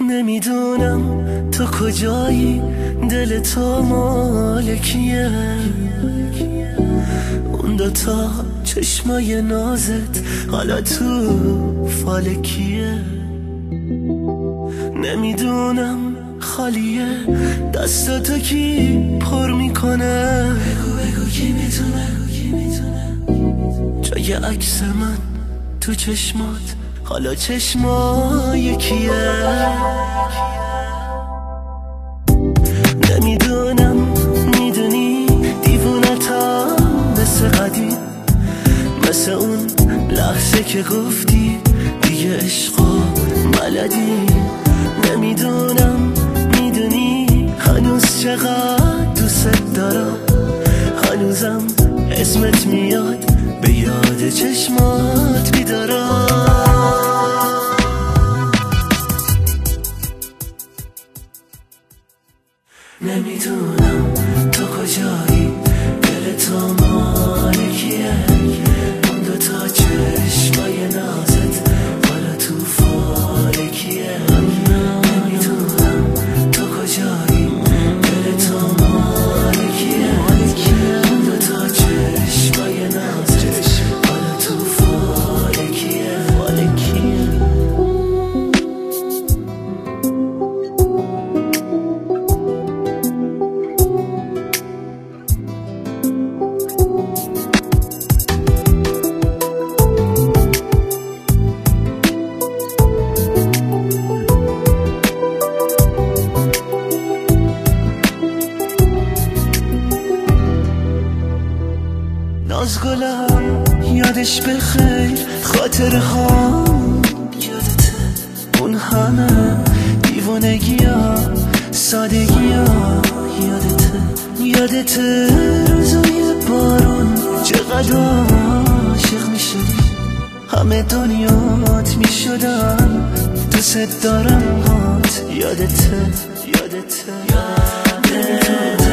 نمیدونم تو کجایی، دل تو مال کیه؟ اون دوتا چشمای نازت حالا تو فال کیه؟ نمیدونم خالیه دستاتو کی پر میکنه؟ بگو کی میتونه جای عکس من تو چشمات حالا چشمای کیه؟ نمیدونم میدونی دیوونتم مثل قدیم، مثل اون لحظه که گفتی دیگه عشقا بلدی. نمیدونم میدونی هنوز چقدر دوست دارم، هنوزم اسمت میاد به یاد چشمات بیدارم. نمیدونم تو کجایی، دل تو مال کیه؟ اون دوتا چشمای نازت حالا تو فال کیه؟ نمیدونم تو کجایی، دل تو مال کیه؟ اون دوتا چشمای نازت حالا تو فال کیه؟ نازگلم یادش بخیر، خاطر ها یادته، اون همه دیوانگی ها سادگی ها یادته روزای بارون چقدر عاشق میشدی، همه دنیات میشدم دوست دارم هات. یادته